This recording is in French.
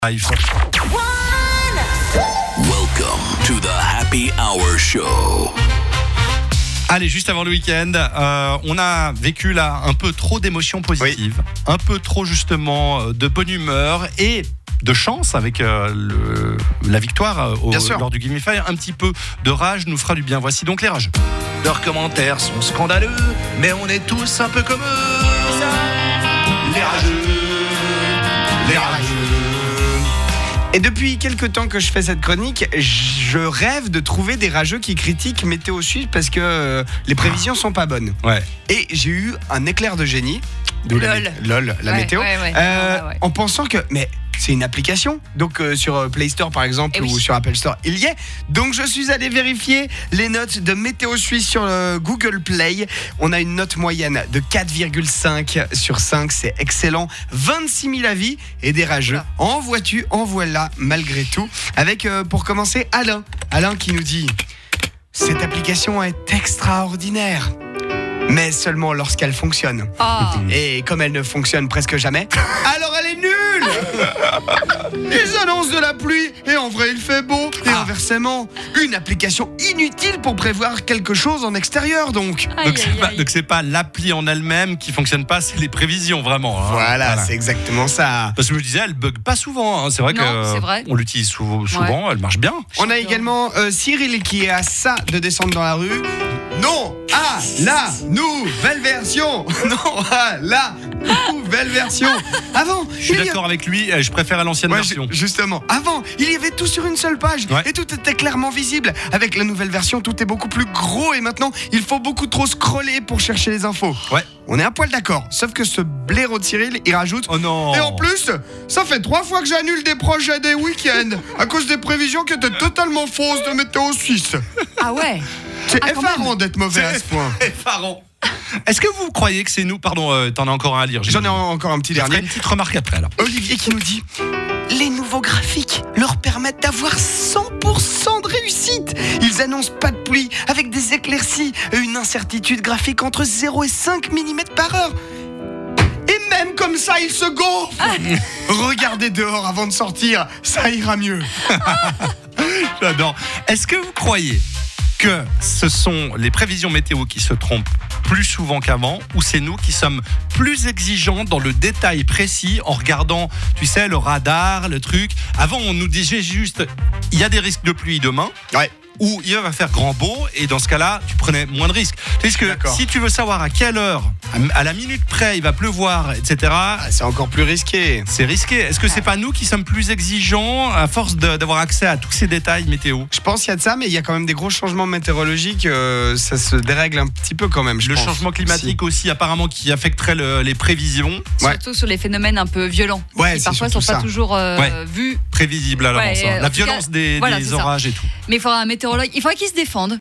Life. Welcome to the Happy Hour Show. Allez, juste avant le week-end, on a vécu là un peu trop d'émotions positives, un peu trop justement de bonne humeur et de chance avec la victoire lors du Gimme Five. Un petit peu de rage nous fera du bien. Voici donc les rageux. Leurs commentaires sont scandaleux, mais on est tous un peu comme eux. Les rageux, les rageux. Et depuis quelques temps que je fais cette chronique, je rêve de trouver des rageux qui critiquent Météo Suisse parce que les prévisions sont pas bonnes. Ouais. Et j'ai eu un éclair de génie, d'où la météo, en pensant que c'est une application, donc sur Play Store par exemple ou sur Apple Store, il y est. Donc je suis allé vérifier les notes de Météo Suisse sur le Google Play. On a une note moyenne de 4,5 sur 5, c'est excellent. 26 000 avis et des rageux. En vois-tu, en voilà malgré tout. Avec pour commencer Alain qui nous dit: cette application est extraordinaire, mais seulement lorsqu'elle fonctionne. Et comme elle ne fonctionne presque jamais, alors elle est nulle. Ils annoncent de la pluie et en vrai il fait beau. Et inversement, une application inutile pour prévoir quelque chose en extérieur donc. Donc c'est pas l'appli en elle-même qui fonctionne pas, c'est les prévisions vraiment. Hein. Voilà, c'est exactement ça. Parce que je me disais, elle bug pas souvent. Hein. C'est vrai qu'on l'utilise souvent, elle marche bien. On a également Cyril qui est à ça de descendre dans la rue. Non à la nouvelle version. Non à la nouvelle version. Avant, je suis d'accord avec lui, je préfère à l'ancienne version. Justement, avant, il y avait tout sur une seule page et tout était clairement visible. Avec la nouvelle version, tout est beaucoup plus gros et maintenant, il faut beaucoup trop scroller pour chercher les infos. Ouais. On est un poil d'accord, sauf que ce blaireau de Cyril, il rajoute: oh non. Et en plus, ça fait 3 fois que j'annule des projets des week-ends à cause des prévisions qui étaient totalement fausses de Météo Suisse. Ah ouais. C'est effarant d'être mauvais à ce point. Effarant. Est-ce que vous croyez que c'est nous... Pardon, t'en as encore un à lire. J'en ai encore un petit dernier. Une petite remarque après alors. Olivier qui nous dit: les nouveaux graphiques leur permettent d'avoir 100% de réussite. Ils annoncent pas de pluie avec des éclaircies et une incertitude graphique entre 0 et 5 mm par heure. Et même comme ça, ils se gonflent. Regardez dehors avant de sortir, ça ira mieux. J'adore. Est-ce que vous croyez que ce sont les prévisions météo qui se trompent plus souvent qu'avant, ou c'est nous qui sommes plus exigeants dans le détail précis en regardant, tu sais, le radar, le truc. Avant, on nous disait juste, il y a des risques de pluie demain. Ouais. Ou il va faire grand beau, et dans ce cas-là, tu prenais moins de risques. Parce que si tu veux savoir à quelle heure, à la minute près, il va pleuvoir, etc. C'est encore plus risqué. C'est risqué. Est-ce que c'est pas nous qui sommes plus exigeants à force d'avoir accès à tous ces détails météo? Je pense qu'il y a de ça, mais il y a quand même des gros changements météorologiques. Ça se dérègle un petit peu quand même. Le changement climatique aussi, apparemment, qui affecterait les prévisions. Surtout sur les phénomènes un peu violents. Qui parfois ne sont pas toujours vus. Prévisibles à l'avance. La violence des orages et tout. Mais il faudra un météorologue, il faudra qu'il se défende.